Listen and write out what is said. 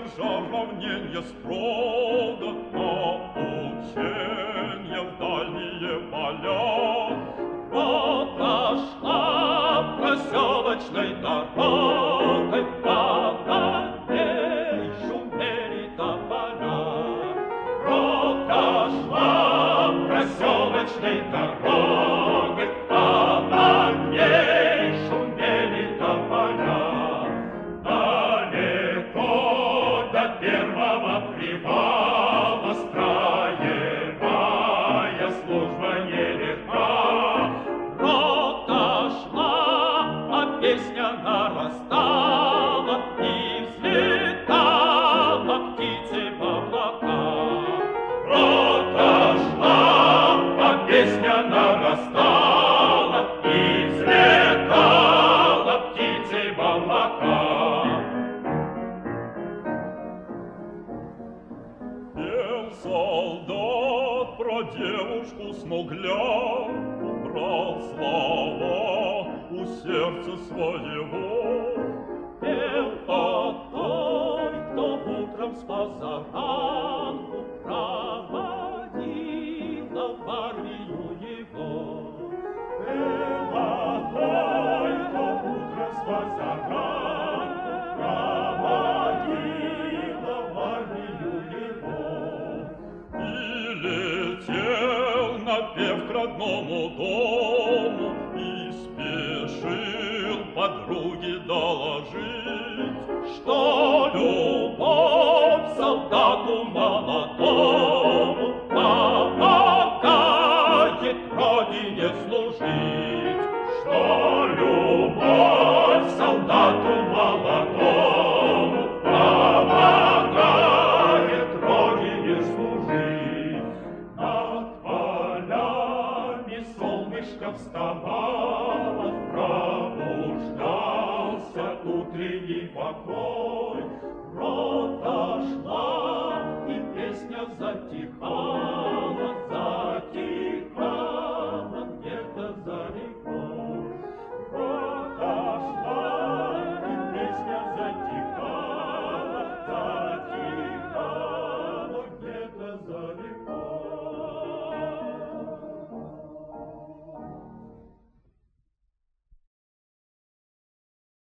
равненья строго, но ученья в дальние поля. Отошла проселочной дорогой, по ней шумели тополя. Отошла проселочной дорогой, по ней шумели тополя. Далеко до первого привала строевая служба нелегка. Рота шла, а песня нарастала, и взлетала птицы в облака. Рота шла, а песня нарастала, и взлетала птицы в облака. Пел солдат про девушку смугля, брал слова у сердца своего. Пел о той, кто утром с позаранку проводила в армию его. Пел о той, кто утром с позаранку проводила в армию его. И летел напев к родному дому, и спешил подруге доложить, что любовь солдату молодому помогает родине служить. Что любовь солдату молодому помогает родине служить. Над полями солнышко вставало в